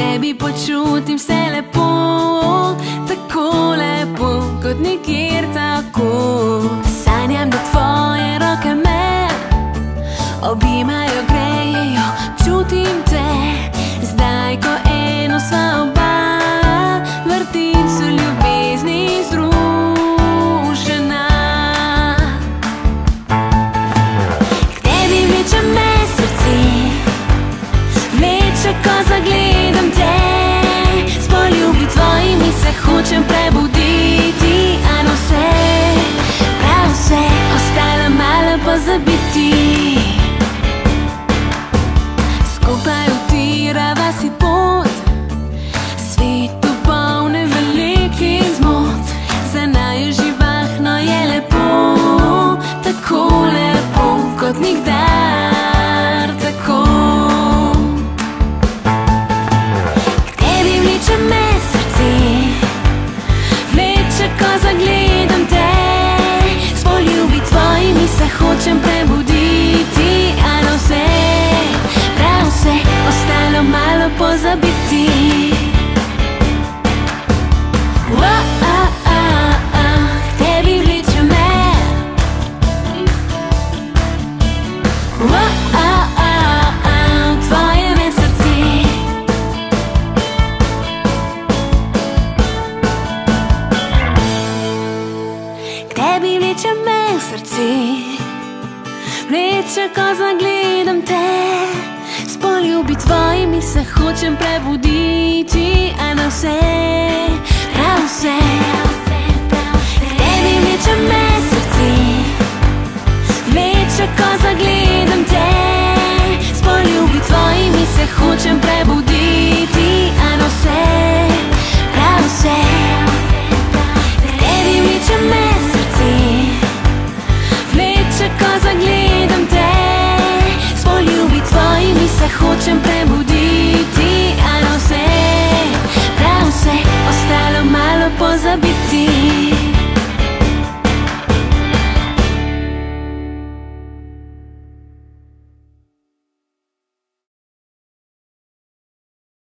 tebi počutim se lepo, tako lepo, kot nikjer tako. Sanjam, da tvoje roke me objimajo, grejejo, čutim te. Zdaj, ko eno sva oba, vrtincu ljubezni združena. K tebi vleče me srce, vleče, ko zagledam te. S poljubi tvojimi se hočem prebuditi, a no vse, prav vse, ostalo malo pozabiti. Skupaj utirava si pot, svetu polne velikih zmot. Za naju živahno je lepo, tako lepo, kot nikdar tako. K tebi vleče me srce, vleče, ko zagledam te. S poljubi tvojimi se hočem prebuditi, a no vse, prav vse, ostalo malo pozabiti. K tebi vleče me, tvoje me srce. K tebi vleče me srce, vleče, ko zagledam te. S poljubi tvojimi se hočem prebuditi, a na vse, prav vse. K tebi vleče me srce, vleče, ko zagledam te. S poljubi tvojimi se hočem prebuditi, a na vse, prav vse. K tebi vleče me srce, vleče, ko zagledam te. S poljubi tvojimi se hočem prebuditi, a no vse, prav vse, ostalo malo pozabiti.